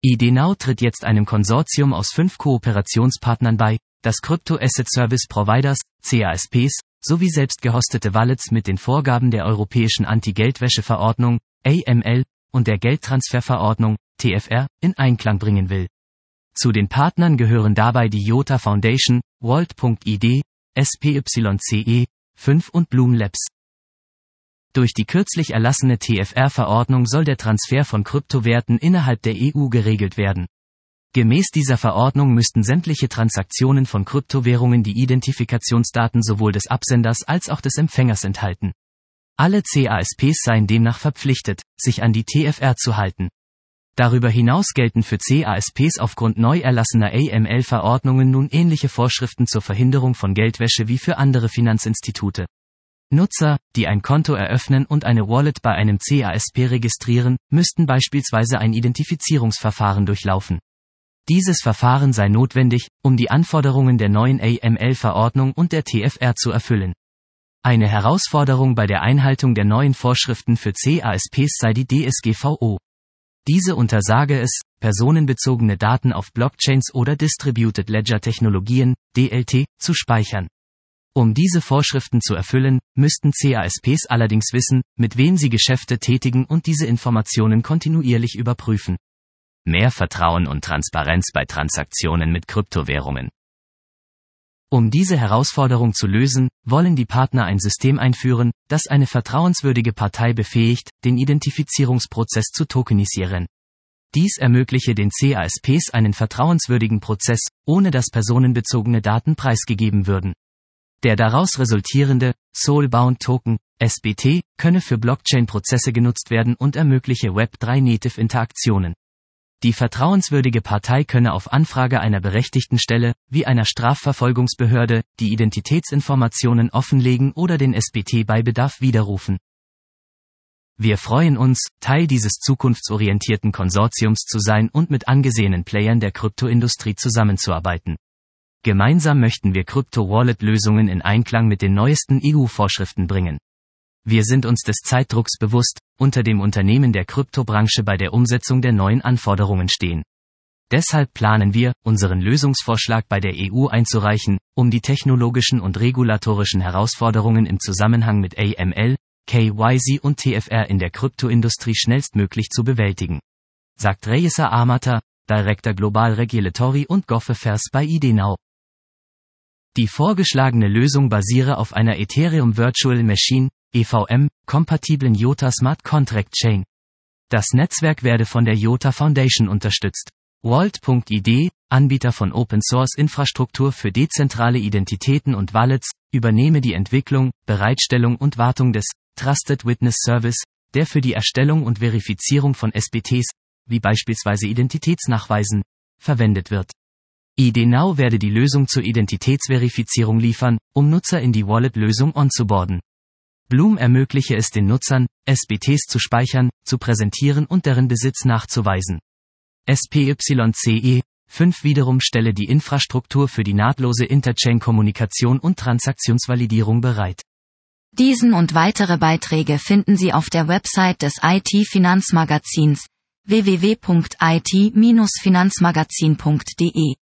IDnow tritt jetzt einem Konsortium aus 5 Kooperationspartnern bei, das Crypto Asset Service Providers, CASPs, sowie selbst gehostete Wallets mit den Vorgaben der Europäischen Anti-Geldwäsche-Verordnung, AML, und der Geldtransferverordnung, TFR, in Einklang bringen will. Zu den Partnern gehören dabei die IOTA Foundation, Vault.id, SPYCE, 5 und Bloom Labs. Durch die kürzlich erlassene TFR-Verordnung soll der Transfer von Kryptowerten innerhalb der EU geregelt werden. Gemäß dieser Verordnung müssten sämtliche Transaktionen von Kryptowährungen die Identifikationsdaten sowohl des Absenders als auch des Empfängers enthalten. Alle CASPs seien demnach verpflichtet, sich an die TFR zu halten. Darüber hinaus gelten für CASPs aufgrund neu erlassener AML-Verordnungen nun ähnliche Vorschriften zur Verhinderung von Geldwäsche wie für andere Finanzinstitute. Nutzer, die ein Konto eröffnen und eine Wallet bei einem CASP registrieren, müssten beispielsweise ein Identifizierungsverfahren durchlaufen. Dieses Verfahren sei notwendig, um die Anforderungen der neuen AML-Verordnung und der TFR zu erfüllen. Eine Herausforderung bei der Einhaltung der neuen Vorschriften für CASPs sei die DSGVO. Diese untersage es, personenbezogene Daten auf Blockchains oder Distributed Ledger Technologien, DLT, zu speichern. Um diese Vorschriften zu erfüllen, müssten CASPs allerdings wissen, mit wem sie Geschäfte tätigen und diese Informationen kontinuierlich überprüfen. Mehr Vertrauen und Transparenz bei Transaktionen mit Kryptowährungen. Um diese Herausforderung zu lösen, wollen die Partner ein System einführen, das eine vertrauenswürdige Partei befähigt, den Identifizierungsprozess zu tokenisieren. Dies ermögliche den CASPs einen vertrauenswürdigen Prozess, ohne dass personenbezogene Daten preisgegeben würden. Der daraus resultierende Soulbound Token, SBT, könne für Blockchain-Prozesse genutzt werden und ermögliche Web3-Native-Interaktionen. Die vertrauenswürdige Partei könne auf Anfrage einer berechtigten Stelle, wie einer Strafverfolgungsbehörde, die Identitätsinformationen offenlegen oder den SBT bei Bedarf widerrufen. Wir freuen uns, Teil dieses zukunftsorientierten Konsortiums zu sein und mit angesehenen Playern der Kryptoindustrie zusammenzuarbeiten. Gemeinsam möchten wir Krypto-Wallet-Lösungen in Einklang mit den neuesten EU-Vorschriften bringen. Wir sind uns des Zeitdrucks bewusst, unter dem Unternehmen der Kryptobranche bei der Umsetzung der neuen Anforderungen stehen. Deshalb planen wir, unseren Lösungsvorschlag bei der EU einzureichen, um die technologischen und regulatorischen Herausforderungen im Zusammenhang mit AML, KYC und TFR in der Kryptoindustrie schnellstmöglich zu bewältigen. Sagt Reisa Amata, Director Global Regulatory und Gov Affairs bei IDnow. Die vorgeschlagene Lösung basiere auf einer Ethereum Virtual Machine, EVM, kompatiblen IOTA Smart Contract Chain. Das Netzwerk werde von der IOTA Foundation unterstützt. Vault.id, Anbieter von Open-Source-Infrastruktur für dezentrale Identitäten und Wallets, übernehme die Entwicklung, Bereitstellung und Wartung des Trusted Witness Service, der für die Erstellung und Verifizierung von SBTs, wie beispielsweise Identitätsnachweisen, verwendet wird. IDnow werde die Lösung zur Identitätsverifizierung liefern, um Nutzer in die Wallet-Lösung onzuboarden. Bloom ermögliche es den Nutzern, SBTs zu speichern, zu präsentieren und deren Besitz nachzuweisen. SPYCE, 5 wiederum stelle die Infrastruktur für die nahtlose Interchain-Kommunikation und Transaktionsvalidierung bereit. Diesen und weitere Beiträge finden Sie auf der Website des IT-Finanzmagazins www.it-finanzmagazin.de.